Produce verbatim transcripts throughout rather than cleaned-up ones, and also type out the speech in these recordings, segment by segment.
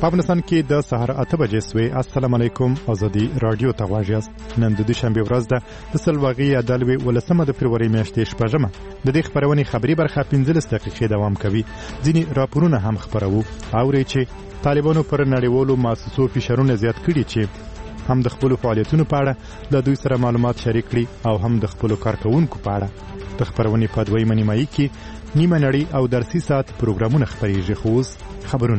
په افغانستان کې د سهار اته بجې سوې. السلام علیکم. ازادي رادیو ته غواړئ. نن د دوشنبه ورځ ده د سلواغي عدالوي ولسمه د فروری میاشتې شپږمه. د دې خبرونې خبري برخه پنځلس دقیقې دوام کوي. ځینې راپورونه هم خبرو. اوري چې طالبانو پر نړیوالو مؤسسو فشارونه زیات کړي چې هم د خپل فعالیتونو په اړه د دوی سره معلومات شریک کړي او هم د خپل کارکونکو په اړه. د خبرونې په دوی منیمایي کې نیمه نړۍ او درسي ساعت پروګرامونه خبريږي. خو اوس خبرونه.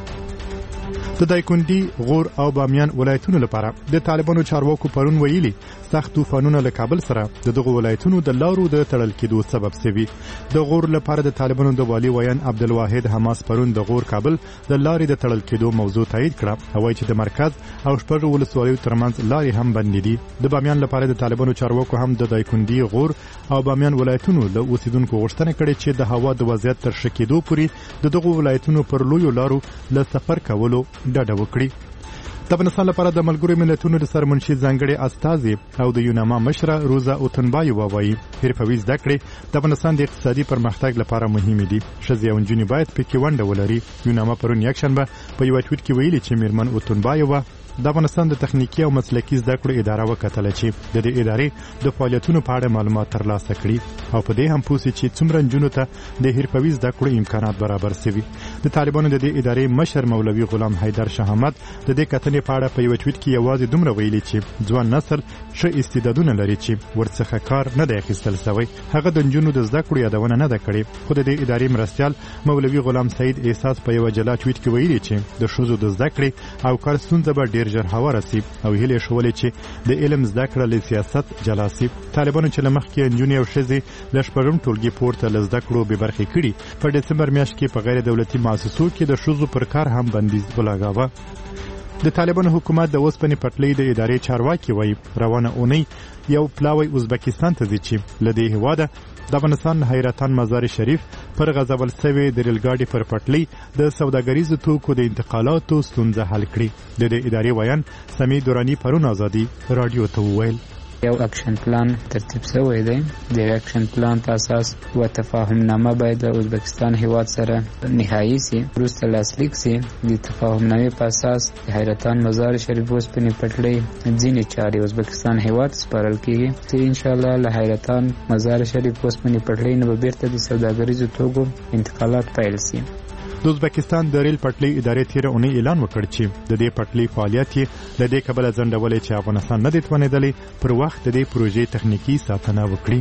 د دایکندي، غور او بامیان ولایتونو لپاره د طالبانو چارواکو پرون ویلي سخت طوفانونه له کابل سره د دغه ولایتونو د لارو د تړل کېدو سبب شوي. د غور لپاره د طالبانو د والي ویان عبدالواحد حماس پرون د غور کابل د لارې د تړل کېدو موضوع تایید کړه او وایي چې د مرکز او شپږ ولسوالیو ترمنځ لارې هم بندې دي. د بامیان لپاره د طالبانو چارواکو هم د دایکندي، غور او بامیان ولایتونو له اوسیدونکو غوښتنه کړې چې د هوا د وضعیت تر ښه کېدو پورې د دغه ولایتونو پر لویو لارو له سفر کولو ډډه وکړي. د افغانستان لپاره د ملګرو ملتونو د سرمنشي ځانګړي استازي او د یوناما مشره روزا اوتنبایووا وایي حرفوي زده کړې د افغانستان د اقتصادي پرمختګ لپاره مهمې دي. ښځې او نجونې باید پکې ونډه ولري. یوناما پرون یکشنبه په یو ټویټ کې ویلي چې میرمن اوتنبایووا د افغانستان د تخنیکی او مسلکي زده کړو اداره وکتله چې د دې ادارې د فعالیتونو په اړه معلومات ترلاسه کړي او په دې هم پوښتنه چې څومره نجونو ته د حرفوي زده کړو امکانات برابر شوي. د طالبانو د دې ادارې مشر مولوي غلام حیدر شاه احمد د دې کتنې په اړه په یو ټویټ کې یوازې دومره ویلي چې ځوان نسل ښه استعدادونه لري چې ورڅخه کار نه دی اخیستل شوی. هغه د نجونو د زده کړو یادونه نه ده کړې. خو د دې ادارې مرستیال مولوي غلام سعید احساس په یو جلا ټویټ کې ویلي چې د ښځو د زده کړې او کار ستونزه به ډیر ژر هواره شي او هیله شولې چې د علم زده کړه له سیاست جلا شي. طالبانو چې لمخکې نجونې او ښځې د شپږم ټولګي پورته له زده کړو بې برخې کړي په دسمبر میاشت کې په غیر دولتي مؤسسو کې د ښځو پر کار هم بندیز ولګاوه. د طالبانو حکومت د اوسپنې پټلۍ د ادارې چارواکي وایي روانه اونۍ یو پلاوی ازبکستان ته ځي چې له دې هېواده د افغانستان حیرتان مزار شریف پر غځول شوې د ریلګاډي پر پټلۍ د سوداګریزو توکو د انتقالاتو ستونزه حل کړي. د دې ادارې ویان سمیع دورانی پرون ازادي رادیو ته وویل یو اکشن پلان ترتیب شوی دی. د اکشن پلان په اساس و تفاهم نامه باید د ازبکستان هیواد سره نهایی سي. وروسته لاسلیک سي. د تفاهم نامې په اساس د حیرتان مزار شریف اوسپنې پټلۍ ځینې چارې ازبکستان هیواد سپارل کیږي چې ان شاء الله له حیرتان مزار شریف اوسپنې پټلۍ نه به بیرته د سوداګریزو توکو انتقالات پیل سي. د ازبکستان د ریل پټلۍ ادارې تیر اونۍ اعلان وکړ چې د دې پټلۍ فعالیت یې له دې کبله ځنډولې چې افغانستان نه دی توانېدلی پر وخت د دې پروژې تخنیکی ساتنه وکړي.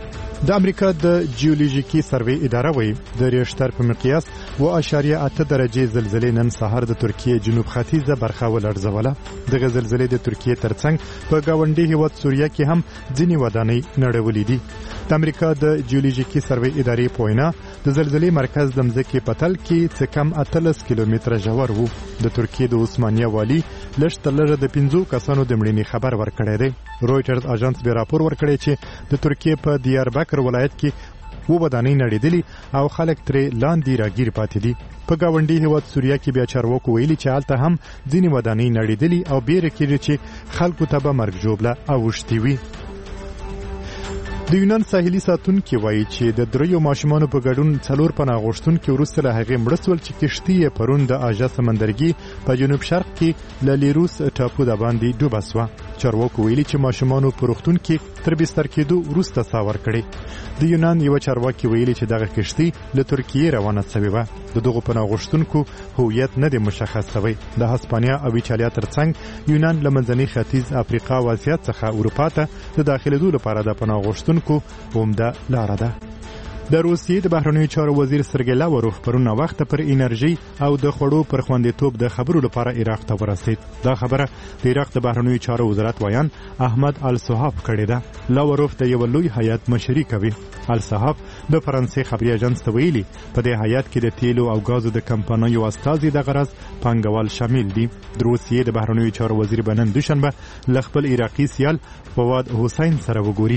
د امریکا د جیولوژیکي سروې اداره وایي د ریشتر په مقیاس و اشاریه اته درجې زلزلې نن سهار د ترکیه جنوب ختیځه برخه ولړزوله. دغه زلزلې د ترکیه ترڅنګ په گاونډي هیواد سوریه کې هم ځینې ودانۍ نړولې دي. د امریکا د جیولوژیکي سروې ادارې په وینا د زلزلې مرکز د مځکې په تل کې څه کم اتلس کیلومتره ژور و. د ترکیه د عثمانیه والي لږ تر لږه د پنځو کسانو د مړینې خبر ورکړی دی. رویټرز اژانس به راپور ورکړی چې د ترکیه په دیاربکر ولایت کې و ودانۍ نړېدلې او خلک ترې لاندې راګیر پاتې دي. په گاونډي هیواد سوریه کې بیا چارواکو ویلي چې هلته هم ځینې ودانۍ نړېدلې او بیره کېږي چې خلکو ته به مرګ ژوبله اوښتې وي. د یونان ساحلي ساتونکي وایي چې د دریو ماشومانو په ګډون څلور پناه غوښتونکي وروسته له هغې مړه شول چې کښتۍ یې پرون د آژا سمندرګي په جنوب شرق کې له لیروس ټاپو د باندې ډوبه شوه. چارواکو ویلي چې ماشومانو په روغتون کې تر بستر کېدو وروسته ساه ورکړې. د یونان یو چارواکي ویلي چې دغه کښتۍ له ترکیې روانه شوې وه. د دغو پناه غوښتونکو هویت نه دی مشخص شوی. د هسپانیا او ایټالیا ترڅنګ یونان له منځنۍ ختیځ افریقا او اسیا څخه اروپا ته د داخلېدو لپاره د پناه غوښتونکو عمده لاره ده. د روسیې د بهرنیو چارو وزیر سرګی لاوروف پرون وخت پر انرژي او د خوړو پر خوندیتوب د خبرو لپاره عراق ته ورسید. دا خبره د عراق د بهرنیو چارو وزارت ویان احمد الصحاف کړې ده. لاوروف د یو لوی هیئت مشري کوي. الصحاف د فرانسې خبري اژانس ته ویلي په دې هیئت کې د تیلو او غازو د کمپنیو استازي د غرض پانګوال شامل دي. د روسیې د بهرنیو چارو وزیر بنن دوشنبه ل خپل عراقي سیال فواد حسین سره وګوري.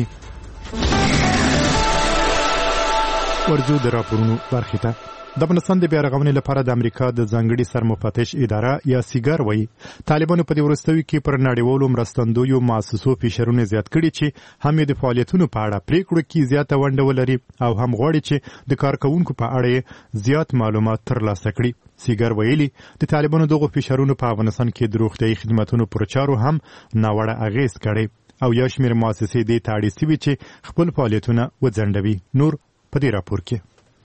ورځو د راپورونو برخې ته. د افغانستان د بیا رغونې لپاره د امریکا د ځانګړي سرمفتش اداره یا سیګار وایي طالبانو په دې وروستیو کې پر نړیوالو مرستندویو مؤسسو فشارونه زیات کړي چې هم یې د فعالیتونو په اړه پریکړو کې زیاته ونډه ولري او هم غواړي چې د کارکوونکو په اړه زیات معلومات ترلاسه کړي. سیګر ویلي د طالبانو دغه فشارونو په افغانستان کې د روغتیايي خدماتو پر چارو هم ناوړه اغیز کړی او یو شمېر مؤسسې دې ته اړ سوي چې خپل فعالیتونه وځنډوي. نور په دې راپور کې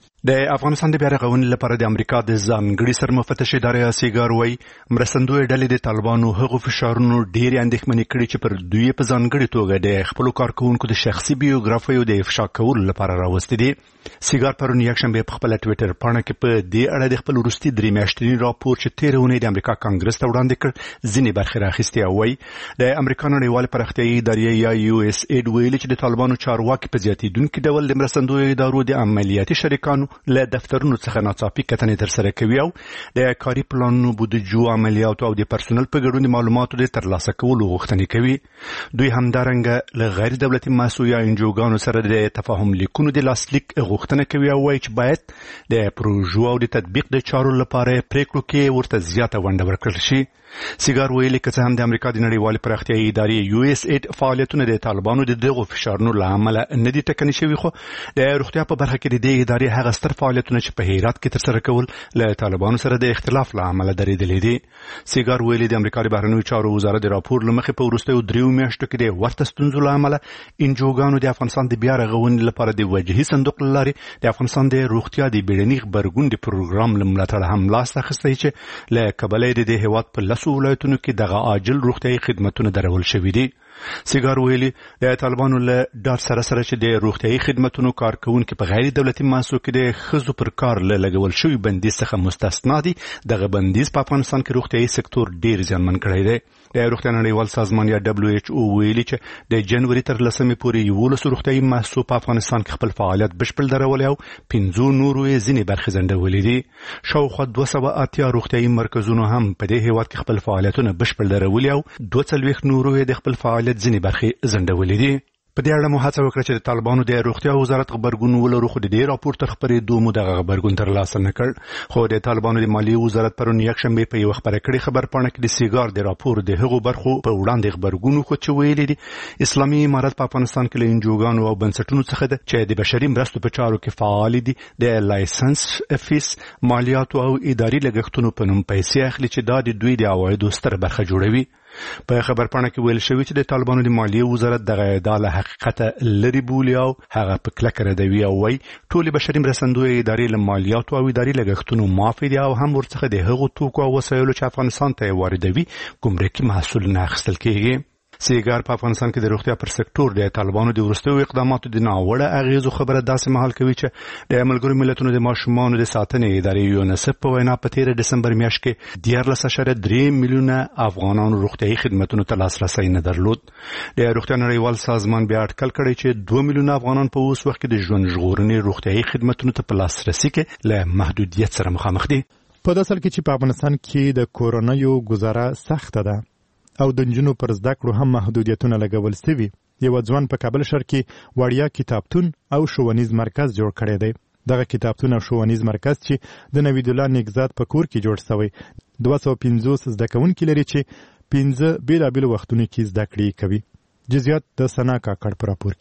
د افغانستان د بیا رغونې لپاره د امریکا د ځانګړي سرمفتش ادارې سیګار وایي مرستندوی ډلې د طالبانو هغو فشارونو ډېرې اندېښمنې کړي چې پر دوی په ځانګړي توګه د خپلو کارکوونکو د شخصي بیوګرافیو د افشا کولو لپاره راوستي دي. سیګار پرون یکشنبه په خپل ټویټر پاڼه کې په دې اړه د خپل وروستي درې میاشتني راپور چې تېره اونۍ د امریکا کانګرس ته وړاندې کړ ځینې برخې راخیستې او وایي د امریکا نړیوالې پراختیایي ادارې یا یو اس اید ویلي چې د طالبانو چارواکي په زیاتېدونکي ډول د مرستندویو ادارو د عملیاتي شریکانو له دفترونو څخه ناڅاپي کتنې ترسره کوي او د کاري پلانونو بودیجو عملیاتو او د پرسونل په ګډون د معلوماتو د ترلاسه کولو غوښتنې کوي. دوی همدارنګه له غیر دولتي مؤسسو یا انجوګانو سره د تفاهم لیکونو د لاسلیک غوښتنه کوي او وایي چې باید د پروژو او د تطبیق د چارو لپاره پریکړو کې ورته زیاته ونډه ورکړل شي. سیګار ویلي که څه هم د امریکا د نړیوالې پراختیایي ادارې یو اس اید فعالیتونه د طالبانو د دغو فشارونو له امله نه دي ټکني شوي خو د روغتیا په برخه کې د دې ادارې هغه ستر فعالیتونه چې په هرات کې ترسره کول له طالبانو سره د اختلاف له امله درېدلي دي. سیګار ویلي د امریکا د بهرنیو چارو وزارت د راپور له مخې په وروستیو دریو میاشتو کې د ورته ستونزو له امله انجوګانو د افغانستان د بیا رغونې لپاره د وجهي صندوق له لارې د افغانستان د روغتیا د بیړني غبرګون د پروګرام له ملاتړه هم لاس اخیستی چې له کبله د دې هیواد په لسو ولایتونو کې دغه عاجل روغتیايي خدماتونه درول شوي دي. سیګار ویلي د طالبانو له ډار سره سره چې د روغتیايي خدماتو کارکونکو په غیر دولتي مؤسسو کې د ښځو پر کار له لګول شوی بندیز څخه مستثنا دي. دغه بندیز په افغانستان کې روغتیايي سکتور ډیر زیانمن کړی دی. د روغتیا نړیوال سازمان یا دبليو ایچ او ویلي چې د جنوري تر لسمې پورې یولس روغتیايي مؤسسو په افغانستان کې خپل فعالیت بشپړ درولې او پنځو نورو یې ځینې برخې ځنډولې دي. شاوخوا دوه سوه اتیا روغتیايي مرکزونو هم په دې هیواد کې خپل فعالیتونه بشپړ درولې او دوه څلوېښت نورو یې د خپل فعالیت ځینې برخې ځنډولې دي. په دې اړه مو هڅه وکړه چې د طالبانو د روغتیا وزارت غبرګون ولرو خو د دې راپور تر خبرېدو مو دغه غبرګون ترلاسه نه کړ. خو د طالبانو د مالیې وزارت پرون یکشنبه په یوه خبره کړې خبر پاڼه کې د سیګار د راپور د هغو برخو په وړاندې غبرګون خو چې ویلي دي اسلامي امارت په افغانستان کې له انجوګانو او بنسټونو څخه ده چې د بشري مرستو په چارو کې فعال دي د لایسنس فیس مالیاتو او اداري لګښتونو په نوم پیسې اخلي چې دا د دوی د عوایدو ستره برخه جوړوي. په خبر پاڼه کې ویل شوی چې د طالبانو د مالیې وزارت دغه ادعا له حقیقته لري بولي او هغه په کلکه ردوي او وایي ټولې بشري مرستندویه ادارې له مالیاتو او اداري لګښتونو معافي دي او هم ورڅخه د هغو توکو او وسایلو چې افغانستان ته واردوي ګمرکي محصول نه اخیستل کېږي. سیګار په افغانستان کې د روغتیا پر سکتور د طالبانو د وروستیو اقداماتو د ناوړه اغیزو خبره داسې مهال کوي چې د ملګرو ملتونو د ماشومانو د ساتنې ادارې یونیسف په وینا په تیره ډسمبر میاشت کې دیارلس اعشاریه درې میلیونه افغانانو روغتیايي خدماتو ته لاسرسی نه درلود. د روغتیا نړیوال سازمان بیا اټکل کړی چې دوه میلیونه افغانان په اوس وخت کې د ژوند ژغورنې روغتیايي خدماتو ته په لاسرسي کې له محدودیت سره مخامخ دي. په داسې حال کې چې په افغانستان کې د کورونا یو گزاره سخته ده او د نجونو پر زده کړو هم محدودیتونه لګول شوي. یو ځوان په کابل ښار کې وړیا کتابتون او ښوونیز مرکز جوړ کړی دی. دغه کتابتون او ښوونیز مرکز چې د نوید الله نیکزاد په کور کې جوړ شوی دوه سوه پنځوس زده کوونکي لري چې پنځه بېلابېلو وختونو کې زده کړې کوي. جزئیات د ثنا کاکړ په راپور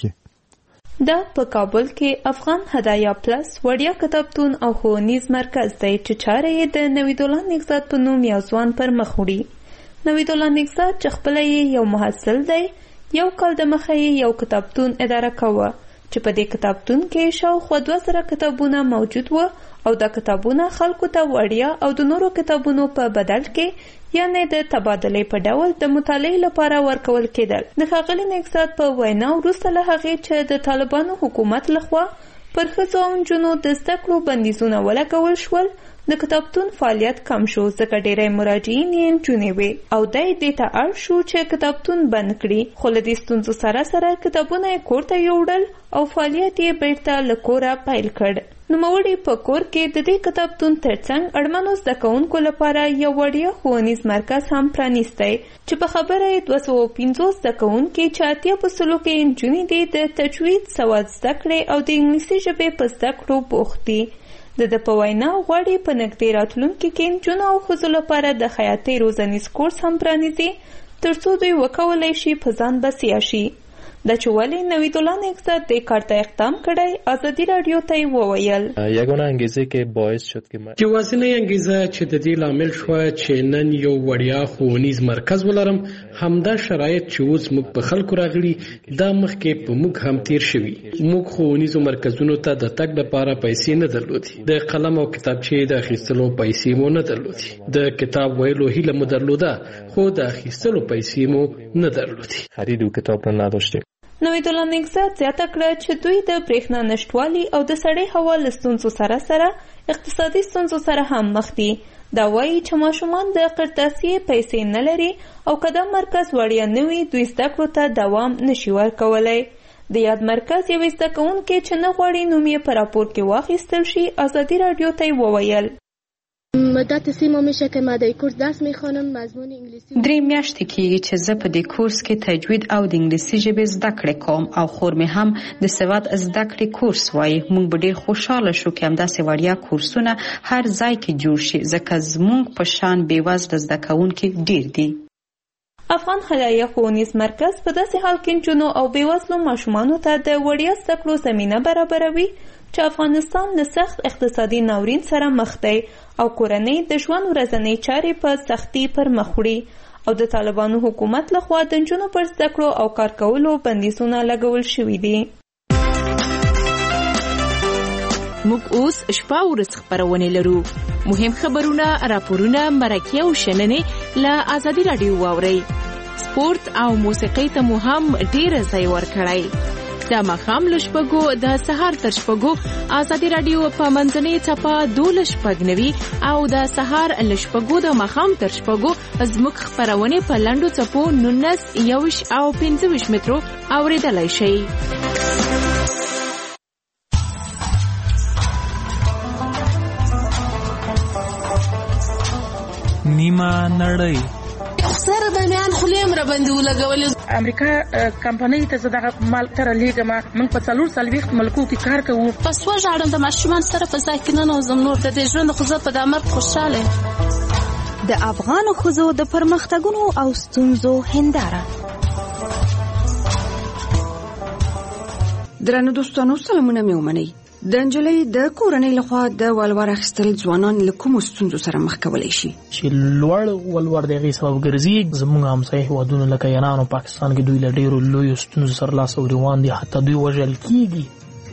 کې. دا په کابل کې افغان هدایا پلس وړیا کتابتون او ښوونیز مرکز دی چې چاره یې د نوید الله نیکزاد په نوم یو ځوان پر مخ وړي. نوید الله نیکزاد چې خپله یې یو محصل دی یو کال د مخه یې یو کتابتون اداره کوه چې په دې کتابتون کې شاوخوا دوه زره کتابونه موجود وو او دا کتابونه خلکو ته وړیا او د نورو کتابونو په بدل کې یعنی د تبادلې په ډول د مطالعې لپاره ورکول کېدل. د ښاغلي نیکزاد په وینا وروسته له هغې چې د طالبانو حکومت لخوا پر ښځو او نجونو د زده کړو بندیزونه ولګول شول د کتابتون فعالیت کم شو ځکه ډېری مراجعین یې نجونې وې او دی دې ته اړ شو چې کتابتون بند کړي. خو له دې ستونزو سره سره کتابونه یې کور ته یوړل او فعالیت یې بیرته له کوره پیل کړ. نوموړي په کور کې د دې کتابتون ترڅنګ اړمنو زده کوونکو لپاره یو وړیا ښوونیز مرکز هم پرانیستی چې په خبره یې دوه سوه پنځوس زده کوونکي چې اتیا په سلو کې نجونې دي د تجوید سواد زده کړې او د انګلیسي ژبې په زده کړو بوخت دي. د ده په وینا غواړي په نږدې راتلونکي کې نجونو او ښځو لپاره د خیاطۍ روزنیز کورس هم پرانیزي تر څو دوی وکولی شي په ځان بسیا شي. د چې ولې نویدالله نهضت دې کار ته اقدام کړی ازادي راډیو ته یې وویل. یگانه انگیزه که باعث شد که چې یوازینۍ انګیزه چې د دې لامل شوه چې نن یو وړیا ښوونیز مرکز ولرم همدا شرایط چې اوس موږ په خلکو راغلي دا مخکې په موږ هم تیر شوي. موږ ښوونیزو مرکزونو ته د تګ لپاره پیسې نه درلودې، د قلم او کتابچې د اخیستلو پیسې مو نه درلودې، د کتاب ویلو هیله مو درلوده خو د اخیستلو پیسې مو نه درلودې. خرید و کتاب را نداشتیم. نویدالله نهضت زیاته کړه چې دوی د برېښنا نشتوالي او د سړې هوا له ستونزو سره سره اقتصادي ستونزو سره هم مخ دي. دا وایي چې ماشومان د قرطاسیې پیسې نه لري او که دا مرکز وړیا نه وي دوی زده کړو ته دوام نشي ورکولی. د یاد مرکز یوې زده کوونکې چې نه غواړي نوم یې په راپور کې واخیستل شي ازادي راډیو ته یې وویل. مدت سه ماه میشه که من در کورس درس میخوانم مضمون انگلیسی. درې میاشتې کېږي چې زه په دې کورس کې تجوید او د انګلیسي ژبې زده کړې کوم او خور مې هم د سواد زده کړې کورس وایي. موږ به ډېر خوشحاله شو که همداسې وړیا کورسونه هر ځای کې جوړ شي ځکه زموږ په شان بېوزله زده کوونکي ډېر دي. افغان حلایه ښوونیز مرکز په داسې حال کې نجونو او بېوزلو ماشومانو ته د وړیا زده کړو زمینه برابروي چې افغانستان له سخت اقتصادي ناورین سره مخ دی او کورنۍ د ژوند ورځنۍ چارې په سختي پر مخ وړي او د طالبانو حکومت لخوا د نجونو پر زده کړو او کار کولو بندیزونه لګول شوي دي. موږ اوس شپه ورځ خبرونه لرو. مهم خبرونه، راپورونه، مرکې او شننې له ازادي راډیو واورئ. سپورت او موسیقي ته مو هم ډېر ځای ورکړئ. د ماښام له شپږو د سهار تر شپږو ازادي راډیو په منځنۍ څپه دولس شپږ نوي او د سهار له شپږو د ماښام تر شپږو زموږ خپرونې په لنډو څپو نولس یوویشت او پنځه ویشت مترو اورېدلی شئ. نیمه نړۍ سره د میان خلیم را باندې ولګولې. امریکا کمپنۍ ته زه دغه مال تر لیږم. موږ په څلور څلوېښت ملکو کې کار کوو. پس وژاړم د ماشومان سره په ځای کې ننوځم. نور د دې ژوند خو زه په دې مرګ خوشحاله. د افغانو ښځو د پرمختګونو او ستونزو هنداره. درنو دوستانو سلامونه مې ومنئ. د نجلۍ د کورنۍ لخوا د ولور اخیستل ځوانان له کومو ستونزو سره مخ کولی شي؟ چې لوړ ولور د هغې سبب ګرځي. زموږ همسایه هېوادونه لکه ایران او پاکستان کې دوی له ډېرو لویو ستونزو سره لاس او ګرېوان دي، حتی دوی وژل کېږي.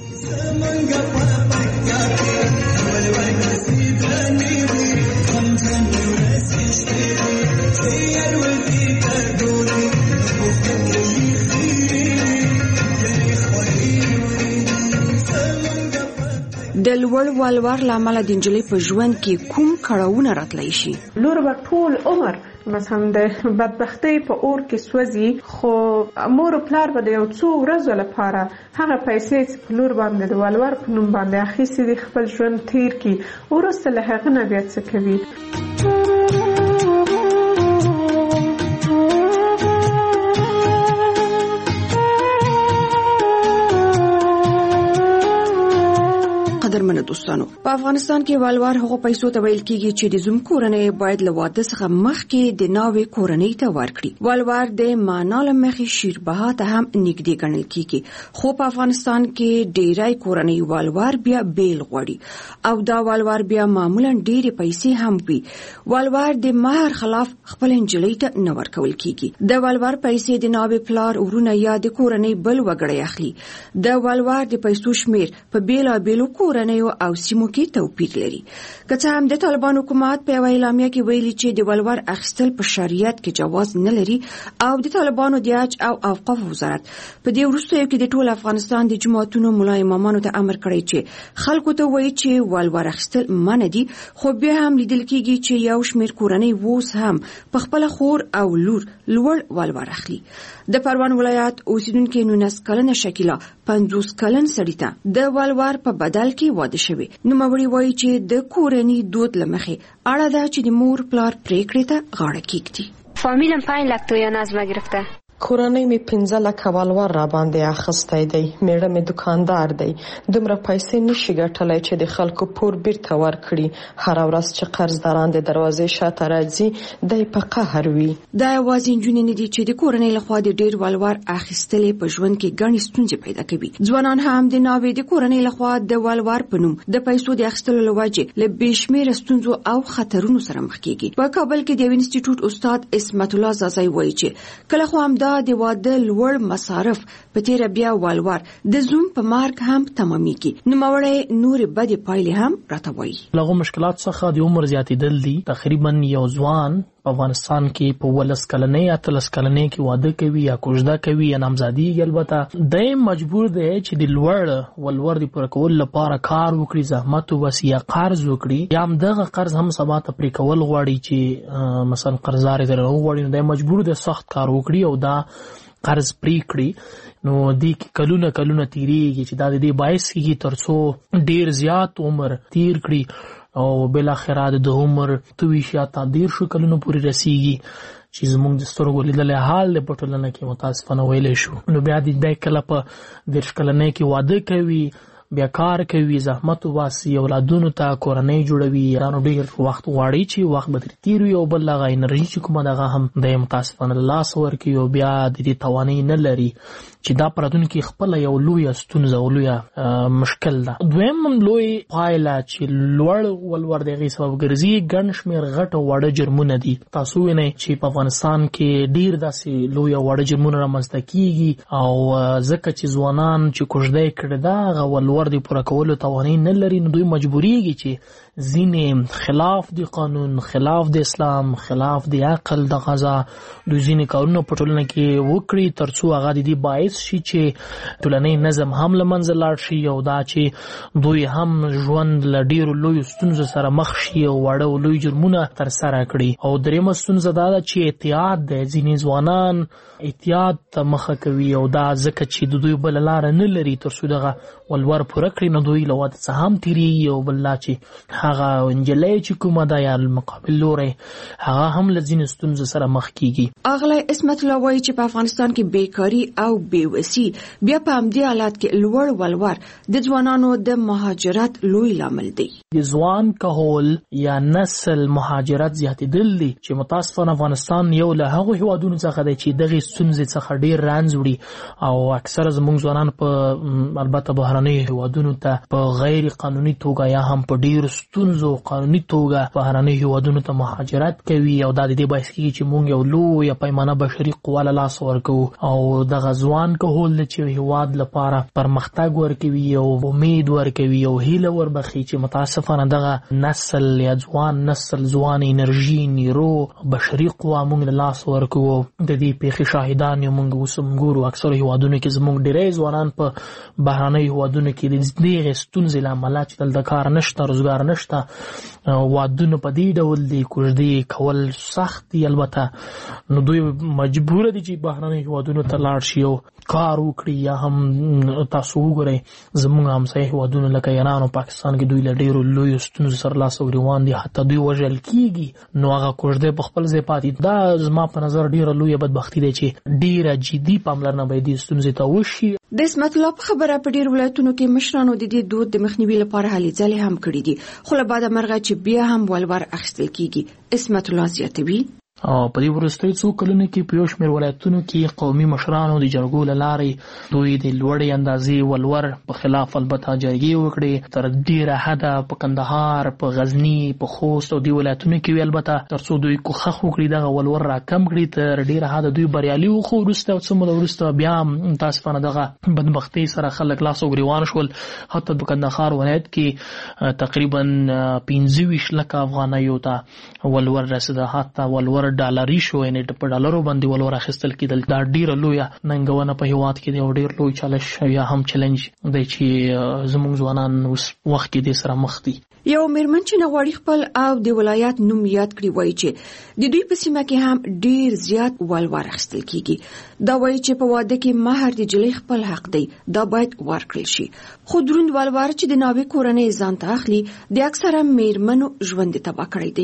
د لوړ ولور له امله د نجلۍ په ژوند کې کوم کړاوونه راتلی شي؟ لور به ټول عمر مثلا د بدبختۍ په اور کې سوځي، خو مور او پلار به د یو څو ورځو لپاره هغه پیسې چې په لور باندې د ولور په نوم باندې اخیستې دي خپل ژوند تیر کړي. وروسته له هغه نه بیا څه کوي؟ قدرمنو دوستانو، په افغانستان کې ولور هغو پیسو ته ویل کېږي چې د زوم کورنۍ باید له واده څخه مخکې د ناوې کورنۍ ته ورکړي. ولور د معنا له مخې شیربها ته هم نږدې ګڼل کېږي، خو په افغانستان کې ډېری کورنۍ ولور بیا بیل غواړي او دا ولور بیا معمولا ډېرې پیسې هم وي. ولور د مهر خلاف خپل نجلۍ ته نه ورکول کېږي. د ولور پیسې د ناوې پلار، ورونه یا د کورنۍ بل وګړی اخلي. د ولور د پیسو شمیر په بیلابیلو کورنۍ او سیمو کې توپیر لري. که څه هم د طالبان حکومت په یوه اعلامیه کې ویلي چې د ولور اخیستل په شریعت کې جواز نه لري او د طالبانو د حج او اوقاف وزارت په دې وروستیو کې د ټول افغانستان د جماعتونو ملا امامانو ته امر کړی چې خلکو ته وایي چې ولور اخیستل منع دي، خو بیا هم لیدل کېږي چې یو شمېر کورنۍ اوس هم په خپله خور او لور لوړ ولور اخلي. د پروان ولایت اوسیدونکې نولس کلنه شکیلا پنځوس کلن سړي ته د ولور په بدل کې واده شوی. نوموړي وایي چې د کورنۍ دود له مخې اړه ده چې د مور پلار پریکړې ته غاړه کیږدي. فامیلم پنج لک تویان از ما گرفته. کورنۍ می پنځه لکه والور را باندې اخیستی دی. میړه می دکاندار دی. دومره پیسې نشي ګټلی چې د خلکو پور بیرته ورکړي. هر ورځ چې قرضداران د دروازې شاته راځي دی په قهر وي. دا یوازې نجونې نه دي چې د کورنۍ لخوا د ډیر والور اخیستلې په ژوند کې ګڼې ستونزې پیدا کوي. ځوانان هم د ناوې د کورنۍ لخوا د والور په نوم د پیسو د اخیستلو له وجې له بې شمېره ستونزو او خطرونو سره مخ کیږي. په کابل کې د یو انسټیټیوټ استاد اسمت الله زازی وایي چې کله خو هم د واده لوړ مصارف په تیر بیا والور د زوم په مارک هم تمامېږي. نوموړی نور بد پایلې هم راته وایي. لغو مشکلات څخه د عمر زیاتېدل دي. تقریبا یو ځوان په افغانستان کې په ولس کلنۍ یا تلس کلنۍ کې واده کوي یا کوژده کوي یا نامزادیږي. البته دی مجبور دی چې د لوړ ولور د پوره کولو لپاره کار وکړي، زحمت وباسي یا قرض وکړي، یا هم دغه قرض هم سبا ته پرې کول غواړي چې مثلا قرضدار یې درنه وغواړي، نو دی مجبور دی سخت کار وکړي او دا قرض پرې کړي. نو دې کې کلونه کلونه تیریږي چې دا د دې باعث کېږي تر څو ډیر زیات عمر تیر کړي او بالاخره د عمر تویش یا تا دېرشو کلونو پورې رسیږي چې زموږ د سترګو لیدلی حال دی په ټولنه کې متاسفانه ویلی شو. نو بیا دی کله په دېرش کلنۍ کې واده کوي، بیا کار کوي، زحمت وباسي، اولادونو ته کورنۍ جوړوي، رانو ډېر وخت غواړي چې وخت به ترې تېر وي او بل هغه انرژي چې کومه دغه هم دی متاسفانه له لاسه ورکوي او بیا د دې توانایي نه لري چې دا په راتلونکي خپله یو لویه ستونزه او لویه مشکل ده. دویم لوی پایله چې لوړ ولور د هغې سبب ګرځي ګڼ شمېر غټ او واړه جرمونه دي. تاسو وینئ چې په افغانستان کې ډېر داسې لوی او واړه جرمونه رامنځته کېږي او ځکه چې ځوانان چې کوژده یې کړې ده هغه ولور د پوره کولو توانایي نه لري، نو دوی مجبوریږي چې ځینې خلاف د قانون، خلاف د اسلام، خلاف د عقل د غذا دوی ځینې کارونه په ټولنه کې وکړي تر څو هغه د دې باعث شي چې ټولنی نظم هم له منځه لاړ شي او دا چې دوی هم ژوند له ډېرو لویو ستونزو سره مخ شي او واړه او لوی جرمونه ترسره کړي. او دریمه ستونزه دا ده چې احتیاط دی. ځینې ځوانان احتیاط ته مخه کوي او دا ځکه چې د دوی بله لاره نه لري تر څو دغه ولور پوره کړي، نو دوی له واده څخه هم تېرېږي او بل لا چې هغه نجلۍ چې کومه ده یا مقابل لوری هغه هم له ځینې ستونزو سره مخ کېږي. اغلی اسمت الله وایي چې په افغانستان کې بیکاري او بېوسي بیا په همدې حالات کې لوړ ولور د ځوانانو د مهاجرت لوی لامل دی. د ځوان کهول یا نسل مهاجرت زیاتېدل دي چې متاسفانه افغانستان یو له هغو هیوادونو څخه دی چې دغې ستونزې څخه ډېر رنځ وړي او اکثره زموږ ځوانان په البته بهرنیو هیوادونو ته په غیر قانوني توګه یا هم په ډېرو ستونزو قانوني توګه بهرنیو هیوادونو ته مهاجرت کوي او دا د دې باعث کېږي چې موږ یو لویه پیمانه بشري قوه له لاسه ورکوو او دغه ځوان کهول دی چې هیواد لپاره پرمختګ ورکوي او امید ورکوي او هیله وربخي چې متاسفانه دغه نسل یا ځوان نسل ځوان انرژي نیرو بشري قوه موږ له لاسه ورکوو. د دې پیښې شاهدان یو موږ اوس هم ګورو اکثرو هیوادونو کې زموږ ډېری ځوانان په بهرنیو هیوادونو کې د دغې ستونزې له امله چې دلته کار نشته، روزګار نشته، وادونه په دې ډول دي، کوژدې کول سخت دي. البته نو دوی مجبوره دي چې بهرنیو هیوادونو ته لاړ شي او کار وکړي. یا هم تاسو وګورئ زموږ همسایه هیوادونه لکه ایران او پاکستان کې دوی له ډېرو لویو ستونزو سره لاس او ګریوان دي، حتی دوی وژل کېږي. نو هغه کوژدې په خپل ځای پاتې. دا زما په نظر ډېره لویه بدبختي دی چې ډېره جدي پاملرنه باید دې ستونزې ته وشي. د اسمت الله په خبره په ډېرو ولایتونو کې مشرانو د دې دود د مخنیوي لپاره هلې ځلې هم کړي دي، خو له بعده مرغه چې بیا هم ولور اخیستل کېږي. اسمت الله زیاتوي او په دې وروستیو څو کلونو کې په یو شمېر ولایتونو کې قومي مشرانو د جرګو له لارې دوی د لوړې اندازې ولور په خلاف البته جرګې وکړې تر ډېره حده په کندهار، په غزني، په خوست او دې ولایتونو کې وي. البته تر څو دوی کوښښ وکړي دغه ولور راکم کړي تر ډېره حده دوی بریالي وو، خو وروسته څه موده وروسته بیا متاسفانه دغه بدبختۍ سره خلک لاس او ګریوان شول. حتی په کندهار ولایت کې تقریبا پنځه ویشت لکه افغانیو ته ولور رسېده، حتی ولور ډالري شو، یعنې په ډالرو باندې ولور اخیستل کېدل. دا ډېره لویه ننګونه په هېواد کې دی او ډېر لوی چالش یا هم چلنج دی چې زموږ ځوانان اوس وخت کې دې سره مخ دي. یو میرمن چې نه غواړي خپل او د ولایت نوم یاد کړي وایي چې د دوی په سیمه کې هم ډېر زیات ولور اخیستل کېږي. دا وایي چې په واده کې مهر د جلۍ خپل حق دی، دا باید ورکړل شي. خو دروند ولور چې د ناوې کورنۍ ځان ته اخلي د اکثره میرمنو ژوند تباه کړی دی.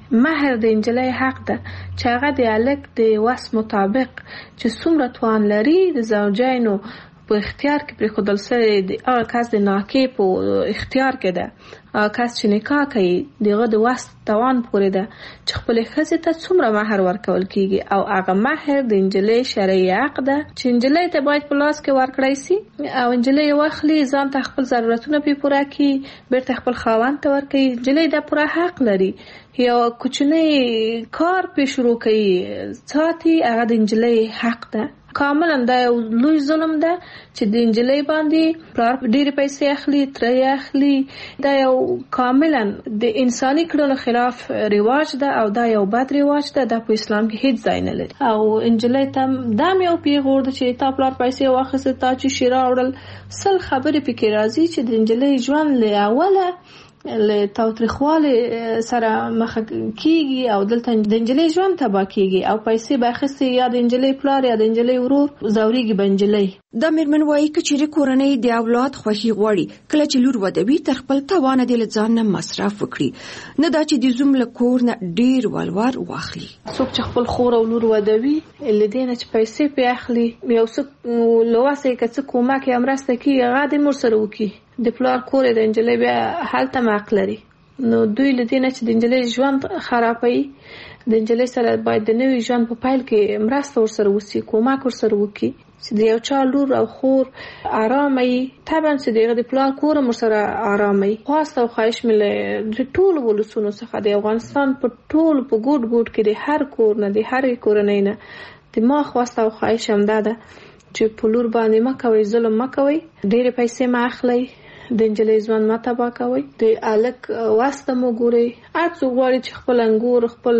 مهر د انجلۍ حق ده چې هغه د الک د وس مطابق چې څومره توان لري د زوجینو په اختیار کې پرې خودل سره د هغه کس د ناکې په اختیار کې ده، هغه کس چې نکاح کوي دغه د وس توان پورې ده چې خپل ښځې ته څومره مهر ورکول کیږي، او هغه مهر د انجلۍ شرعي حق ده چې انجلۍ ته باید په لاس کې ورکړی سي او انجلۍ واخلي ځان ته خپل ضرورتونه پې پوره کړي، بیرته خپل خاوند ته ورکړي. انجلۍ دا پوره حق لري. یو کوچنی کار پې شروع کوي ساتي، هغه د انجلۍ حق ده. کاملا دا یو لوی ظلم ده چې د انجلۍ باندې پلار ډېرې پیسې اخلي، ترې اخلي. دا یو کاملا د انساني کړنو خلاف رواج ده او دا یو بد رواج ده. دا په اسلام کې هیڅ ځای نه لري. او انجلۍ ته دا یو پیغور ده چې تا پلار پیسې واخیستې، تا چې شي راوړل، سل خبرې پکې راځي چې د انجلۍ ژوند له اوله له تاوتریخوالي سره مخ کیږي او دلته د انجلۍ ژوند تباه کیږي او پیسې به اخیستې یا د انجلۍ پلار یا د انجلۍ ورور زوريږي به انجلۍ. د میرمن وایي کچېرې کورنۍ د اولاد خوښي غواړي، کله چې لور ودوي تر خپل توانه د ځان نه مصرف وکړي، نه دا چې د زوم له کور نه ډیر ولور واخلي. څوک چې خپل خور او لور ودوي لدینه چې پیسې په اخلي، یو څوک لواسه کې څه کومه کې امرسته کې هغه د مور سره وکي، د پلار کور د انجلۍ بیا حالت معق لري. نو دوی لدینه چې د انجلۍ ژوند خرابوي، د انجلۍ سره باید د نوې ژوند په پیل کې مرسته ورسره وسی، کومک ورسره وکي چې د یو چا لور او خور آرامه وي. طبعا چې دغه د پلار کور هم سره آرامه وي. خواسته او خواهش مې له ټولو ولسونو څخه د افغانستان په ټولو په ګوټ ګوټ کې د هر کور نه د هر کورنۍ نه د ما خواسته او خواهش همدا ده چې په لور باندې مه کوئ، ظلم مه کوئ، ډېرې پیسې مه اخلئ، د انجلۍ ژوند مه تباه کوئ، د الک واسطه مو ګورئ. هر څوک غواړي چې خپل انګور خپل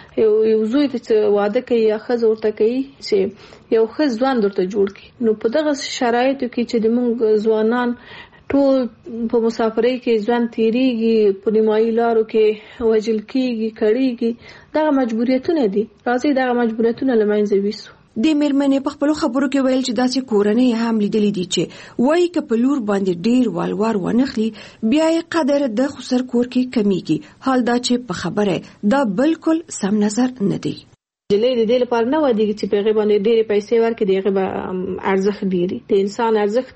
یو زوی ته واده کوي یا ښځه ورته کوي چې یو ښه ژوند ورته جوړ کړي. نو په دغه شرایطو کې چې زموږ ځوانان ټول په مسافرۍ کې ژوند تیریږي، په نیمایي لارو کې وژل کیږي، کړیږي، دغه مجبوریتونه دي. راځي دغه مجبوریتونه له منځه ویسو. د میرمنې په خپلو خبرو کې ویل چې داسې کورنۍ هم لیدلې دي چې وایي که په لور باندې ډیر والوار ونخلي بیا یې قدر د خسر کور کې کمیږي. حال دا چې په خبره دا بالکل سم نظر نه دی. انجلۍ د دې لپاره نه ودیږي چې په هغې باندې ډېرې پیسې ورکړي، د هغې به ارزښت ډېري. د انسان ارزښت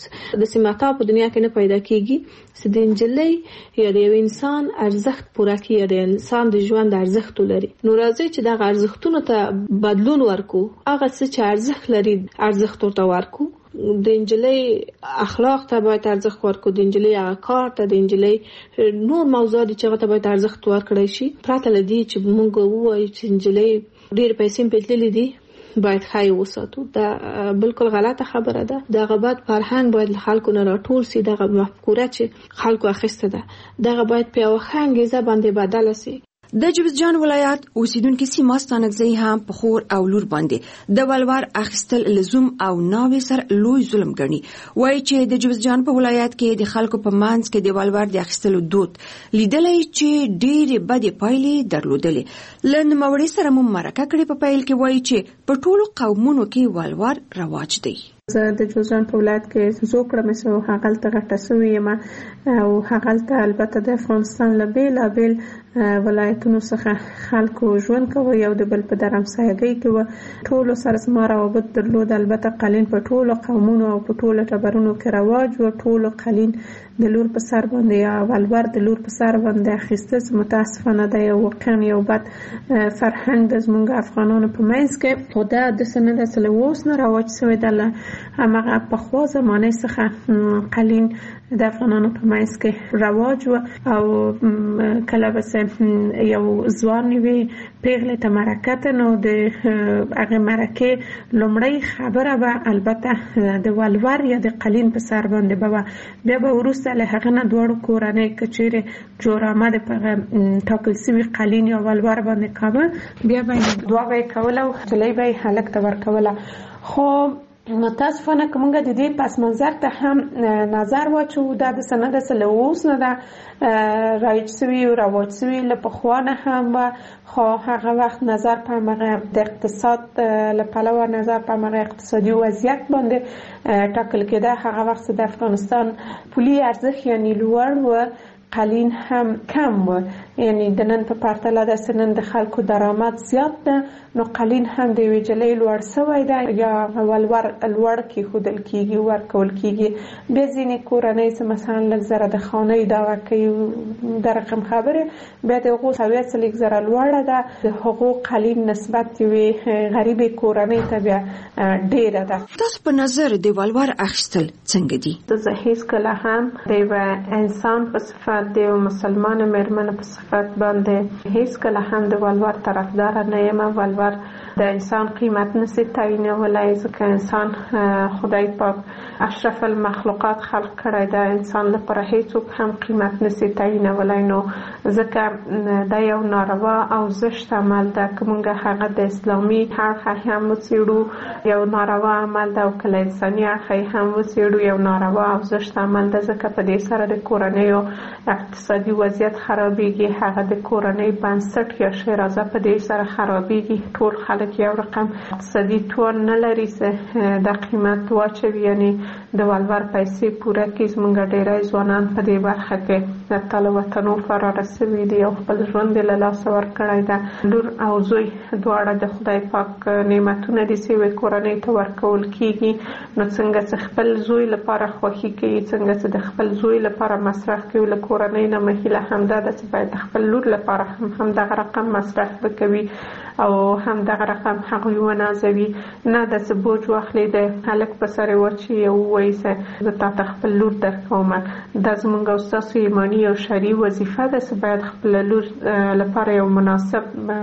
د سمتا په دنیا کې نه پیدا کېږي چې د انجلۍ یا د یو انسان ارزښت پوره کړي یا د انسان د ژوند ارزښت ولري. نو راځئ چې دغه ارزښتونو ته بدلون ورکړو، هغه څه چې ارزښت لري ارزښت ورته ورکړو. د انجلۍ اخلاق ته باید ارزښت ورکړو، د انجلۍ هغه کار ته، د انجلۍ نور موضوع دي چې هغه ته باید ارزښت ورکړی شي. پرته له دې چې موږ ووایو چې انجلۍ ډېر پیسې په تللې دي باید خای وساتو، دا بالکل غلطه خبره ده. دغه بد فرهنګ باید خلکو نه راټول سي. دغه مفکوره چې خلکو اخیسته ده دغه باید په یو ښه انګیزه باندې بدله سي. د جوزجان ولایت اوسیدونکو سیمه ستانکزی هم په خور او لور باندې د ولور اخیستل لزوم او ناوې سر لوی ظلم ګڼي. وایي چې د جوزجان په ولایت کې د خلکو په منځ کې د ولور د اخیستلو دود لیدلې چې ډېرې بدې پایلې درلودلې. له نوموړي سره مو مرکه کړې. په پیل کې وایي چې په ټولو قومونو کې ولور رواج دی. زه د جوزجان په ولایت کې زوکړه مې سو هغلته غټه سوې یم او هغلته البته د افغانستان له بیلابیل ولایتونو څخه خلکو ژوند کوي او د بل په درمسایګۍ کې و ټولو سره زما روابط درلود. البته قالین په ټولو قومونو او په ټولو ټبرونو کې رواج و. ټولو قالین د لور په سر باندې یا ولور د لور په سر باندې اخیسته متاسفانه د یو واقعا یو بد فرهنګ د زموږ افغانانو په منځ کې. خو دا د سنه د سله اوس نه رواج شوی دی. همغه پخوا زمانه څخه قالین د افغانانو په منځ کې رواج و او کله بس یو ځوان وی پیغله ته مرکه نو د هغه مرکه لومړی خبره به البته د ولور یا د قالین په سر باندې به بیا به ورسته له هغه نه دوړو کورنۍ کچېره جوړ آمد په ټاکل سوي قالین یا ولور باندې کاوه بیا به دعا به کوله او جلې به هلک ته ورکوله. خو متاسفانه کومه د دې پس منظر ته هم نظر واچو دا د سند سره اوس نه دا رایج سوي او رواج سوي له پخوانه هم خو هغه وخت نظر په مغه د اقتصاد له پلوه نظر په مغه اقتصادي وضعیت باندې ټاکل کېده. هغه وخت د افغانستان پولي ارزښت یعنی لوړ و قلین هم کم و یعنی د نن په پرتله د نن د خلکو درآمد زیات ده نو قلین هم د یوې جلۍ لوړ سوی ده یا ولور لوړ کېښودل کېږي ورکول کېږي. بیا ځینې کورنۍ چې مثلا لږ زره د خانۍ دعوه کوي د رقم خبرې بیا د هغو سویه څه لږ زره لوړه ده د هغو قلین نسبت یوې غریبې کورنۍ ته بیا ډېره ده. تاسو په نظر د ولور اخیستل څنګه دي؟ زه هیڅکله هم د یوه انسان په صفت د یوه مسلمانه مېرمنې په صفت باندې هیڅکله هم د ولور طرفداره نه یم. ولور د انسان قیمت نشي تعیینولی ځکه انسان خدای پاک اشرف المخلوقات خلق کړی ده. انسان لپاره هیڅوک هم قیمت نشي تعیینولی نو ځکه دا یو ناروا او زشت عمل ده که موږ هغه د اسلامي اړخه هم وڅېړو یو ناروا عمل ده او که له انساني اړخه هم وڅېړو یو ناروا او زشت عمل ده ځکه په دې سره د کورنیو اقتصادي وضعیت خرابېږي. هغه د کورنۍ بنسټ یا شیرازه په دې سره خرابېږي. ټول خلک یو رقم اقتصادي توان نه لري چې دا قیمت واچوي یعنې د ولور پیسې پوره کړي. زموږ ډېری ځوانان په دې برخه کې د تل وطنو فراره سوي دي او خپل ژوند یې له لاسه ورکړی ده. لور او زوی دواړه د خدای پاک نعمتونه دي چې یوې کورنۍ ته ورکول کېږي. نو څنګه چې خپل زوی لپاره خوښي کوي څنګه چې د خپل زوی لپاره مصرف کوي له کورنۍ نه مهیله همدا ده چې باید د خپل لور لپاره هم همدغه رقم مصرف وکوي او همدغه رقم هغوی ونازوي. نه داسې بوج واخلي د هلک په سر یې واچوي او ووایي چې زه تا ته خپل لور درکومه. دا زموږ او ستاسو ایماني او شرعي وظیفه ده چې باید خپله لور لپاره یو مناسب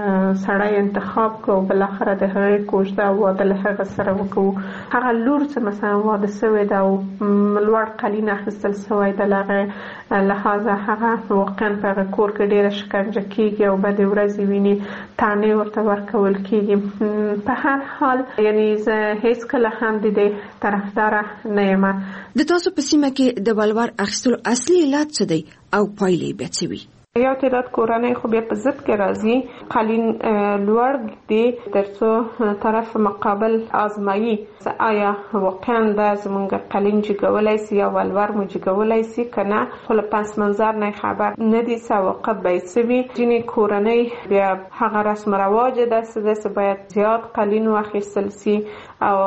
سړی انتخاب کړو او بالاخره د هغې کوژده او واده له هغه سره وکړو. هغه لور چې مثلا واده سوې ده او لوړ قلین اخیستل سوی ده له هغې لحاظه هغه واقعا په هغه کور کې ډېره شکنجه کېږي او بدې ورځې ویني تانې ورته ورکول کېږي. په هر حال یعنې زه هیڅکله هم د دې طرفداره نه یم. د تاسو په سیمه کې د ولور اخیستلو اصلي علت څه دی او پایلې بیا څه وي؟ یو تعداد کورنۍ خو بیا په ضد کې راځي. قلین لوړ دی تر څو طرف مقابل آزمایي آیا واقعا دا زموږ قلین جګولی سي یا ولور مو جګولی سي که نه. خو له پس منظر نه خبر نه دي چې عواقب به یې څه وي. ځینې کورنۍ بیا هغه رسم رواج ده چې باید زیات قلین واخیستل سي او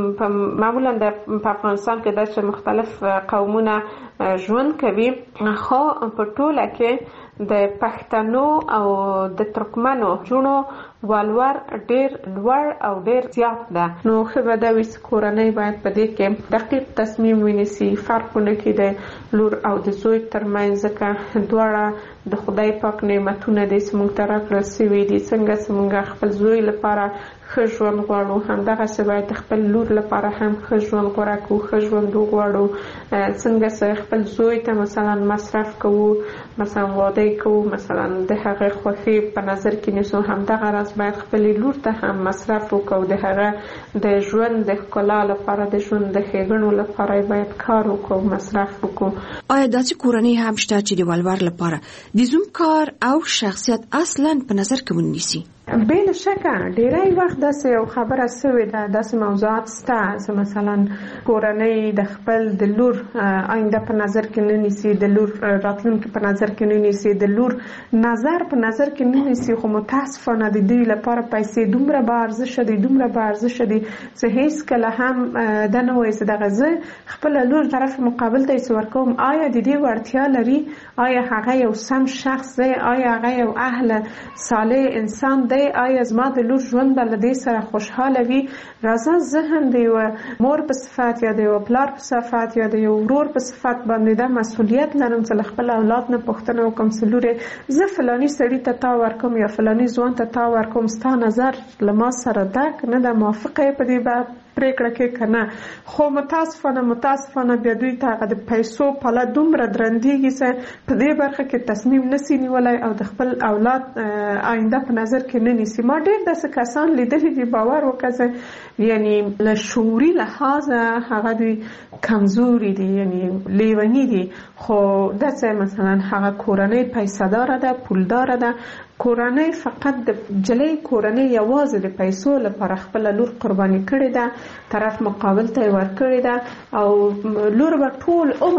معمولا په افغانستان کې دا چې مختلف قومونه ژوند کوي خو په ټوله کې د پښتنو او د ترکمنو جونو ولور ډیر لوړ او ډیر زیات ده. نو ښه به دا وي چې کورنۍ باید په دې کې دقیق تصمیم ونیسي فرق ونه کړي د لور او د زوی ترمنځ ځکه دواړه د خدای پاک نعمتونه دي چې موږ ته راکړل سوي دي. څنګه چې موږ خپل زوی لپاره ښه ژوند غواړو همدغسې باید د خپل لور لپاره هم ښه ژوند غوره کړو ښه ژوند وغواړو. څنګه چې خپل زوی ته مثلا مصرف کوو مثلا واده کوو مثلا د هغې خوښي په نظر کې نیسو همدغه راز باید خپلې لور ته هم مصرف وکړو. د هغه د ژوند د ښکلا لپاره د ژوند د ښېګڼو لپاره باید کار وکړو مصرف وکړو. آیا داسې کورنۍ هم شته چې د ولور لپاره د زوم کار او شخصیت اصلا په نظر کې ونیسي؟ بلا شکه ډیری وخت داسې یو خبره سوې ده داسې موضوعات شته چې مثلا کورنۍ د خپل د لور آینده په نظر کې نه نیسي د لور راتلونکي په نظر کې نه نیسي د لور نظر په نظر کې نه نیسي خو متاسفانه د دوی لپاره پیسې دومره به ارزښته دي دومره به ارزښته دي چې هیڅکله هم دا نه وایي چې دغه زه خپله لور طرف مقابل ته یې ورکوم آیا د دې وړتیا لري آیا هغه یو سم شخص دی آیا هغه یو اهل صالح انسان دی آیا زما د لور ژوند به له دې سره خوشحاله وي. راځه زه هم د یوه مور په صفت یا د یوه پلار په صفت یا د یو ورور په صفت باندې دا مسؤلیت لرم چې له خپل اولاد نه پوښتنه وکړم چې لورې زه فلاني سړي ته تا ورکوم یا فلاني ځوان ته تا ورکوم ستا نظر له ما سره ده که نه ده موافقه یې په دې به پریکړه کې که نه. خو متاسفانه متاسفانه بیا دوی ته هغه د پیسو پله دومره درندېږي چې په دې برخه کې تصمیم نسي نیولی او د خپل اولاد آینده په نظر کې نه نیسي. ما ډېر داسې کسان لیدلي دي باور وکړه یعنی له شعوري لحاظه هغه دوی کمزوري دي یعنی لیوني دي خو داسې مثلا هغه کورنۍ پیسه‌داره ده پولداره ده کورنۍ فقط د جلۍ کورنۍ یوازې د پیسو لپاره خپل لور قرباني کړې ده طرف مقابل ته ورکړې ده او لور به ټول عمر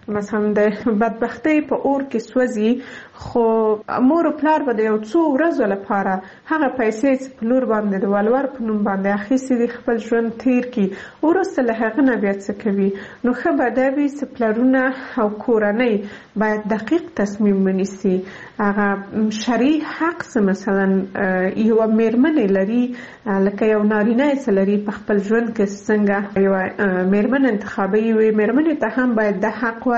مثلا د بدبختی په اور کې سوځي، خو مور او پلار به د یو څو ورځو لپاره هغه پیسې چې په لور باندې د ولور په نوم باندې اخیستې دي خپل ژوند تیر کړي، وروسته له هغه نه بیا څه کوي؟ نو ښه به دا وي چې پلرونه او کورنۍ باید دقیق تصمیم ونیسي. هغه شرعي حق څه مثلا یوه میرمنې لري، لکه یو نارینه چې لري په خپل ژوند کې څنګه یوه میرمن انتخابوي، یوې میرمنې ته هم باید د حق